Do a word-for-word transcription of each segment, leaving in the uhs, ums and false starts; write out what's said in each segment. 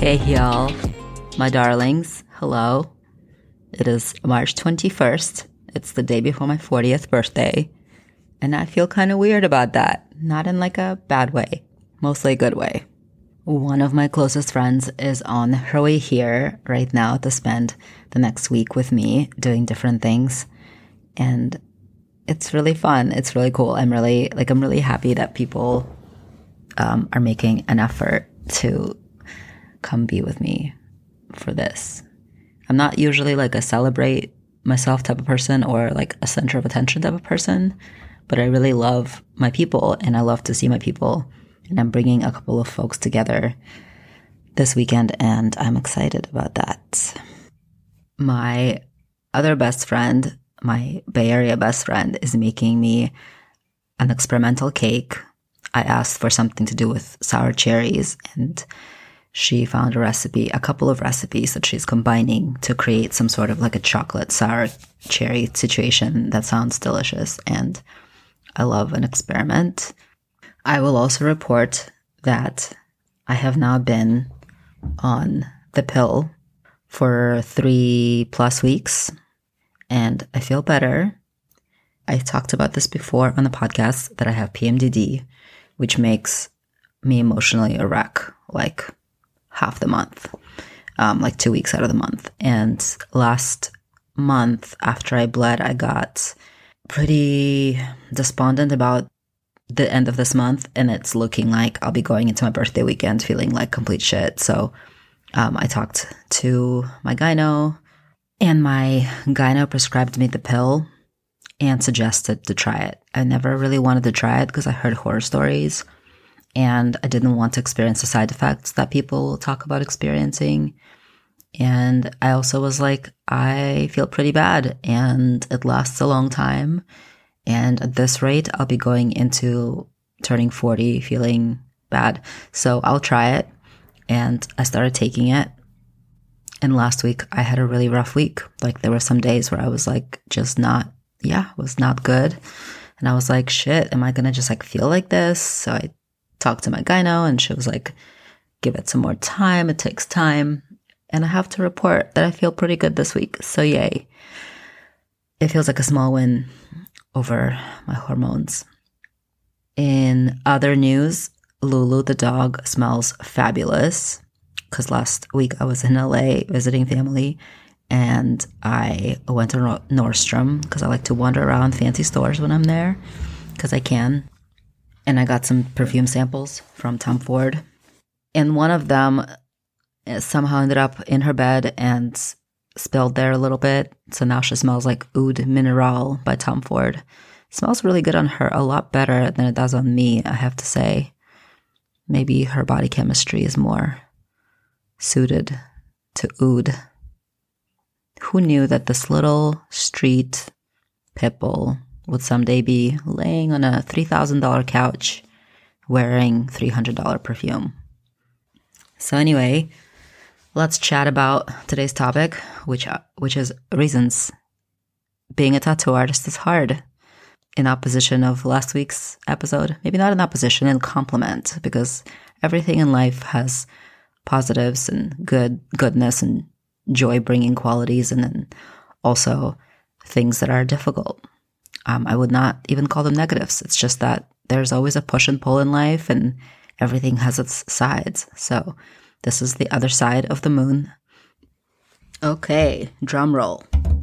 Hey y'all, my darlings, hello. It is March twenty-first. It's the day before my fortieth birthday. And I feel kind of weird about that. Not in like a bad way, mostly a good way. One of my closest friends is on her way here right now to spend the next week with me doing different things. And it's really fun. It's really cool. I'm really, like, I'm really happy that people um, are making an effort to come be with me for this. I'm not usually like a celebrate myself type of person or like a center of attention type of person, but I really love my people and I love to see my people. And I'm bringing a couple of folks together this weekend and I'm excited about that. My other best friend, my Bay Area best friend, is making me an experimental cake. I asked for something to do with sour cherries and she found a recipe, a couple of recipes that she's combining to create some sort of like a chocolate sour cherry situation that sounds delicious. And I love an experiment. I will also report that I have now been on the pill for three plus weeks and I feel better. I talked about this before on the podcast that I have P M D D, which makes me emotionally a wreck, like half the month, um, like two weeks out of the month. And last month after I bled, I got pretty despondent about the end of this month. And it's looking like I'll be going into my birthday weekend feeling like complete shit. So um, I talked to my gyno and my gyno prescribed me the pill and suggested to try it. I never really wanted to try it because I heard horror stories. And I didn't want to experience the side effects that people talk about experiencing. And I also was like, I feel pretty bad and it lasts a long time. And at this rate, I'll be going into turning forty feeling bad. So I'll try it. And I started taking it. And last week, I had a really rough week. Like there were some days where I was like, just not, yeah, was not good. And I was like, shit, am I going to just like feel like this? So I talked to my gyno and she was like, give it some more time. It takes time. And I have to report that I feel pretty good this week. So yay. It feels like a small win over my hormones. In other news, Lulu the dog smells fabulous because last week I was in L A visiting family and I went to Nordstrom because I like to wander around fancy stores when I'm there because I can. And I got some perfume samples from Tom Ford. And one of them somehow ended up in her bed and spilled there a little bit. So now she smells like Oud Mineral by Tom Ford. It smells really good on her, a lot better than it does on me, I have to say. Maybe her body chemistry is more suited to Oud. Who knew that this little street pit bull would someday be laying on a three thousand dollars couch wearing three hundred dollars perfume. So anyway, let's chat about today's topic, which which is reasons being a tattoo artist is hard. In opposition of last week's episode, maybe not in opposition, in compliment, because everything in life has positives and good goodness and joy-bringing qualities, and then also things that are difficult. Um, I would not even call them negatives. It's just that there's always a push and pull in life and everything has its sides. So this is the other side of the moon. Okay, drum roll.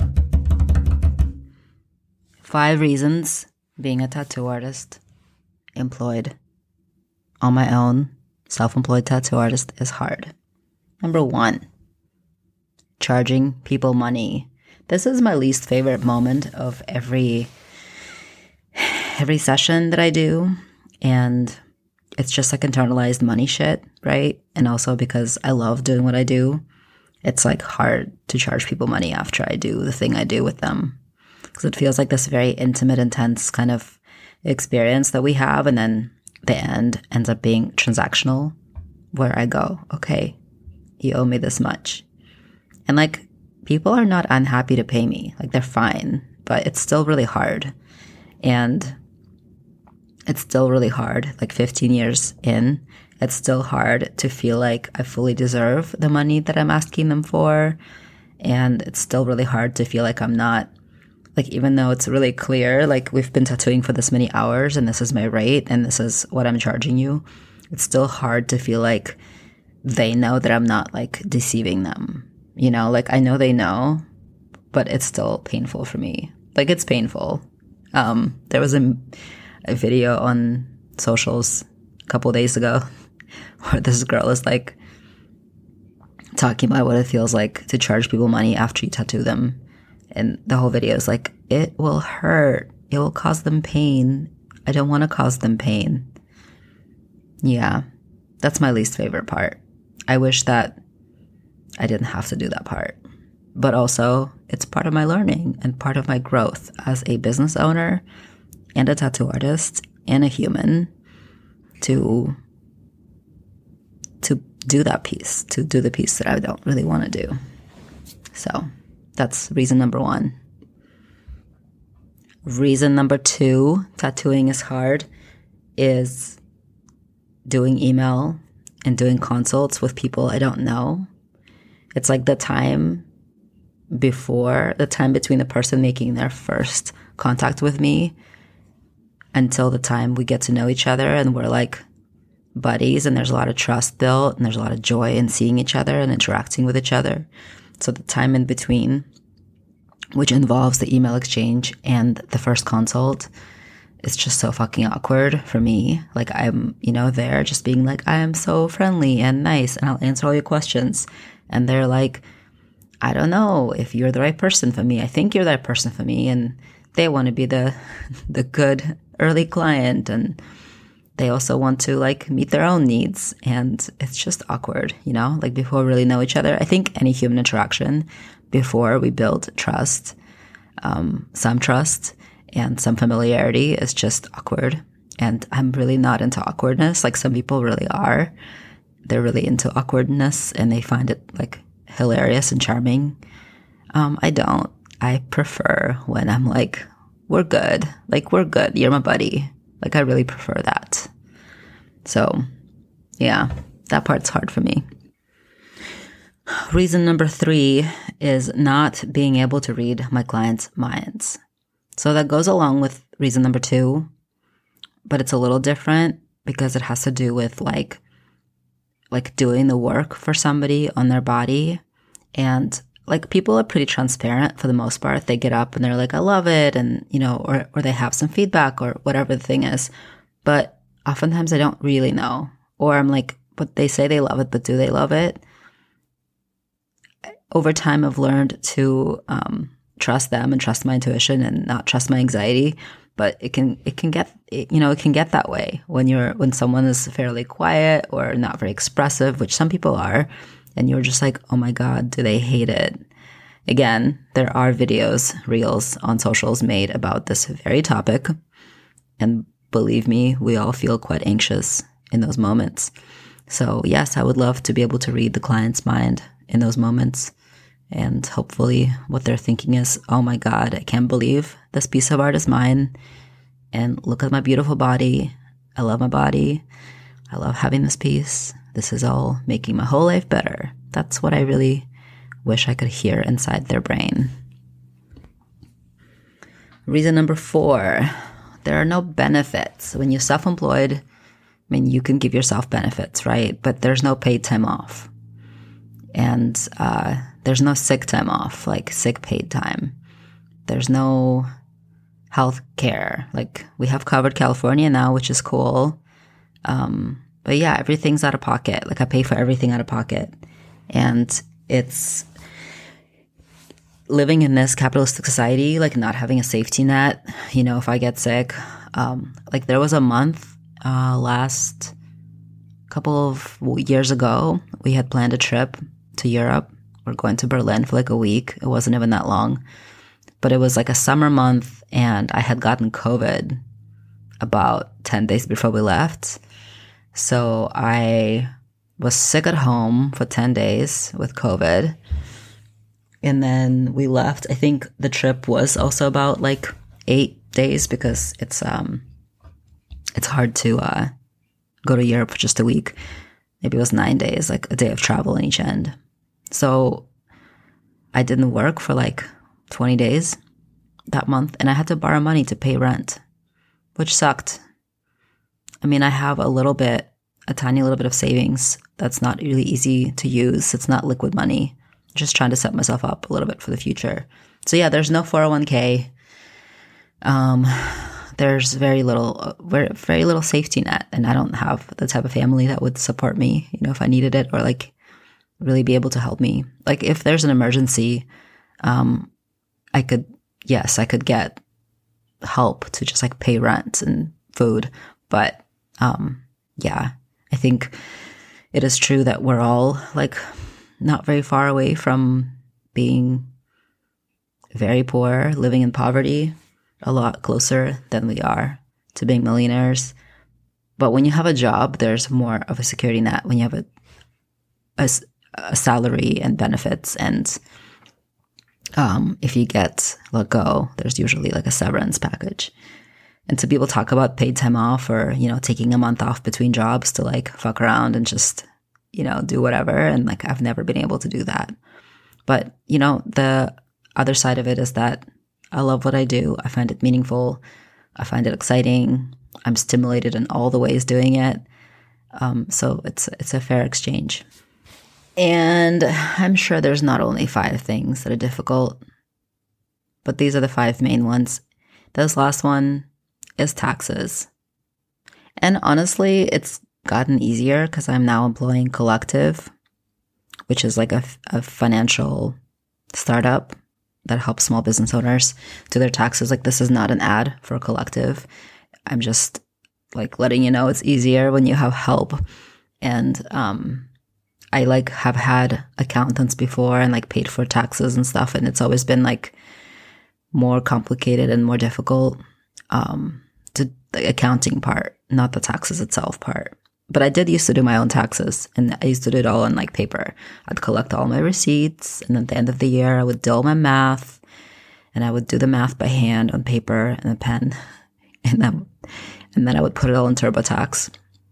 Five reasons being a tattoo artist, employed on my own, self-employed tattoo artist is hard. Number one, charging people money. This is my least favorite moment of every every session that I do. And it's just like internalized money shit, right? And also because I love doing what I do, it's like hard to charge people money after I do the thing I do with them. Because it feels like this very intimate, intense kind of experience that we have. And then the end ends up being transactional, where I go, okay, you owe me this much. And like, people are not unhappy to pay me. Like, they're fine, but it's still really hard. And it's still really hard. Like fifteen years in, it's still hard to feel like I fully deserve the money that I'm asking them for. And it's still really hard to feel like I'm not, like, even though it's really clear, like, we've been tattooing for this many hours and this is my rate and this is what I'm charging you. It's still hard to feel like they know that I'm not, like, deceiving them. You know, like, I know they know, but it's still painful for me. Like, it's painful. Um, there was a, a video on socials a couple of days ago where this girl is, like, talking about what it feels like to charge people money after you tattoo them. And the whole video is like, it will hurt. It will cause them pain. I don't want to cause them pain. Yeah, that's my least favorite part. I wish that I didn't have to do that part. But also, it's part of my learning and part of my growth as a business owner and a tattoo artist and a human to, to do that piece, to do the piece that I don't really want to do. So that's reason number one. Reason number two, tattooing is hard, is doing email and doing consults with people I don't know. It's like the time before, the time between the person making their first contact with me until the time we get to know each other and we're like buddies and there's a lot of trust built and there's a lot of joy in seeing each other and interacting with each other. So the time in between, which involves the email exchange and the first consult, is just so fucking awkward for me. Like, I'm, you know, there just being like, I am so friendly and nice and I'll answer all your questions. And they're like, I don't know if you're the right person for me. I think you're the right person for me. And they want to be the the good early client. And they also want to, like, meet their own needs. And it's just awkward, you know, like, before we really know each other. I think any human interaction, before we build trust, um, some trust and some familiarity, is just awkward. And I'm really not into awkwardness. Like, some people really are. They're really into awkwardness and they find it, like, hilarious and charming. Um, I don't. I prefer when I'm like, we're good. Like, we're good. You're my buddy. Like, I really prefer that. So, yeah, that part's hard for me. Reason number three is not being able to read my clients' minds. So that goes along with reason number two, but it's a little different because it has to do with, like, like doing the work for somebody on their body. And, like, people are pretty transparent for the most part. They get up and they're like, I love it. And, you know, or, or they have some feedback or whatever the thing is. But oftentimes I don't really know. Or I'm like, but they say they love it, but do they love it? Over time, I've learned to um, trust them and trust my intuition and not trust my anxiety. But it can, it can get, you know, it can get that way when you're, when someone is fairly quiet or not very expressive, which some people are, and you're just like, oh my God, do they hate it? Again, there are videos, reels on socials made about this very topic. And believe me, we all feel quite anxious in those moments. So yes, I would love to be able to read the client's mind in those moments. And hopefully what they're thinking is, oh my God, I can't believe this piece of art is mine. And look at my beautiful body. I love my body. I love having this piece. This is all making my whole life better. That's what I really wish I could hear inside their brain. Reason number four, there are no benefits. When you're self-employed, I mean, you can give yourself benefits, right? But there's no paid time off. And uh, there's no sick time off, like sick paid time. There's no health care. Like, we have covered California now, which is cool. Um, but yeah, everything's out of pocket. Like, I pay for everything out of pocket. And it's living in this capitalistic society, like not having a safety net. You know, if I get sick, um, like there was a month uh, last couple of years ago, we had planned a trip to Europe. We're going to Berlin for like a week. It wasn't even that long, but it was like a summer month and I had gotten COVID about ten days before we left. So I was sick at home for ten days with COVID. And then we left. I think the trip was also about like eight days because it's, um, it's hard to, uh, go to Europe for just a week. Maybe it was nine days, like a day of travel in each end. So I didn't work for like twenty days that month, and I had to borrow money to pay rent, which sucked. I mean, I have a little bit, a tiny little bit of savings that's not really easy to use. It's not liquid money. Just trying to set myself up a little bit for the future. So yeah, there's no four oh one k. Um, there's very little, very, very little safety net, and I don't have the type of family that would support me, you know, if I needed it, or like really be able to help me. Like if there's an emergency, um, I could, yes, I could get help to just like pay rent and food. But, um, yeah, I think it is true that we're all like not very far away from being very poor, living in poverty, a lot closer than we are to being millionaires. But when you have a job, there's more of a security net. When you have a, a, a salary and benefits, and um, if you get let go, there's usually like a severance package. And so people talk about paid time off, or, you know, taking a month off between jobs to like fuck around and just, you know, do whatever. And like, I've never been able to do that. But, you know, the other side of it is that I love what I do. I find it meaningful. I find it exciting. I'm stimulated in all the ways doing it. Um, so it's, it's a fair exchange. And I'm sure there's not only five things that are difficult, but these are the five main ones. This last one is taxes. And honestly, it's gotten easier because I'm now employing Collective, which is like a, a financial startup that helps small business owners do their taxes. Like, this is not an ad for Collective. I'm just like letting you know it's easier when you have help. And um, I like have had accountants before and like paid for taxes and stuff, and it's always been like more complicated and more difficult. Um, to the accounting part, not the taxes itself part. But I did used to do my own taxes, and I used to do it all on like paper. I'd collect all my receipts, and at the end of the year, I would do all my math, and I would do the math by hand on paper and a pen, and then and then I would put it all in TurboTax.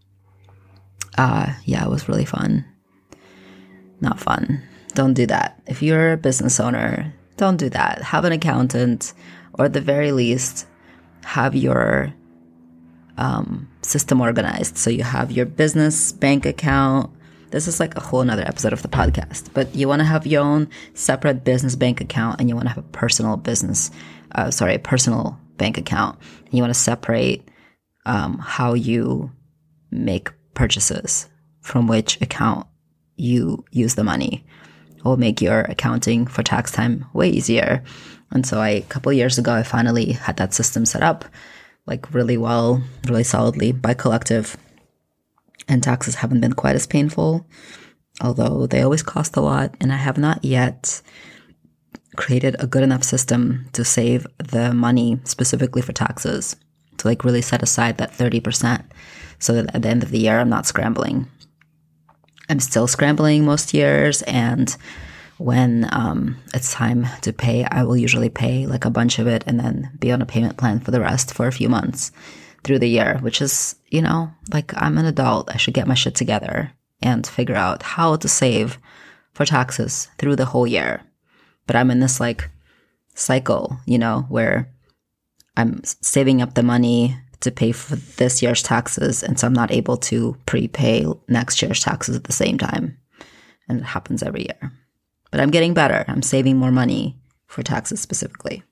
Uh, yeah, it was really fun. Not fun. Don't do that. If you're a business owner, don't do that. Have an accountant, or at the very least, have your um, system organized. So you have your business bank account. This is like a whole nother episode of the podcast, but you want to have your own separate business bank account, and you want to have a personal business, uh, sorry, a personal bank account. And you want to separate um, how you make purchases from which account you use the money. It will make your accounting for tax time way easier. And so I, a couple of years ago, I finally had that system set up like really well, really solidly by Collective. And taxes haven't been quite as painful, although they always cost a lot. And I have not yet created a good enough system to save the money specifically for taxes, to like really set aside that thirty percent so that at the end of the year, I'm not scrambling. I'm still scrambling most years, and when um, it's time to pay, I will usually pay like a bunch of it and then be on a payment plan for the rest for a few months through the year, which is, you know, like, I'm an adult. I should get my shit together and figure out how to save for taxes through the whole year. But I'm in this like cycle, you know, where I'm saving up the money to pay for this year's taxes, and so I'm not able to prepay next year's taxes at the same time. And it happens every year. But I'm getting better. I'm saving more money for taxes specifically.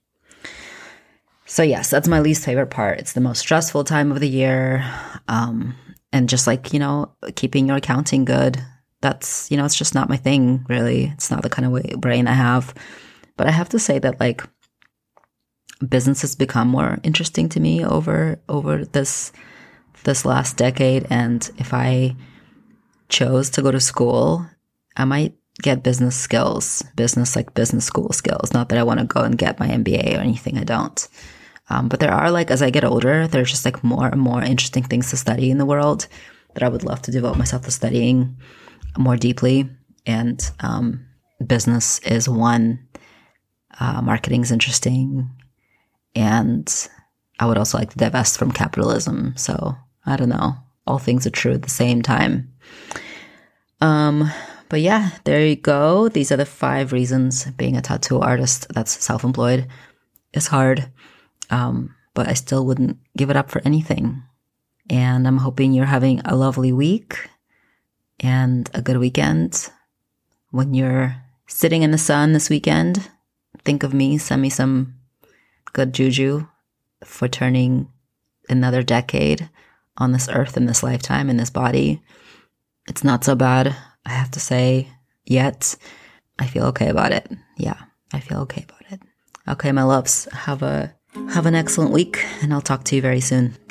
So yes, that's my least favorite part. It's the most stressful time of the year. Um, and just like, you know, keeping your accounting good, that's, you know, it's just not my thing, really. It's not the kind of way, brain I have. But I have to say that, like, business has become more interesting to me over over this this last decade. And if I chose to go to school, I might get business skills, business like business school skills. Not that I want to go and get my M B A or anything. I don't. Um, but there are, like, as I get older, there's just like more and more interesting things to study in the world that I would love to devote myself to studying more deeply. And um, business is one. Uh, marketing is interesting. And I would also like to divest from capitalism. So I don't know. all things are true at the same time. Um, but yeah, there you go. These are the five reasons being a tattoo artist that's self-employed is hard. Um, but I still wouldn't give it up for anything. And I'm hoping you're having a lovely week and a good weekend. When you're sitting in the sun this weekend, think of me, send me some good juju for turning another decade on this earth in this lifetime, in this body. It's not so bad, I have to say, yet. I feel okay about it. Yeah, I feel okay about it. Okay, my loves, have a have an excellent week, and I'll talk to you very soon.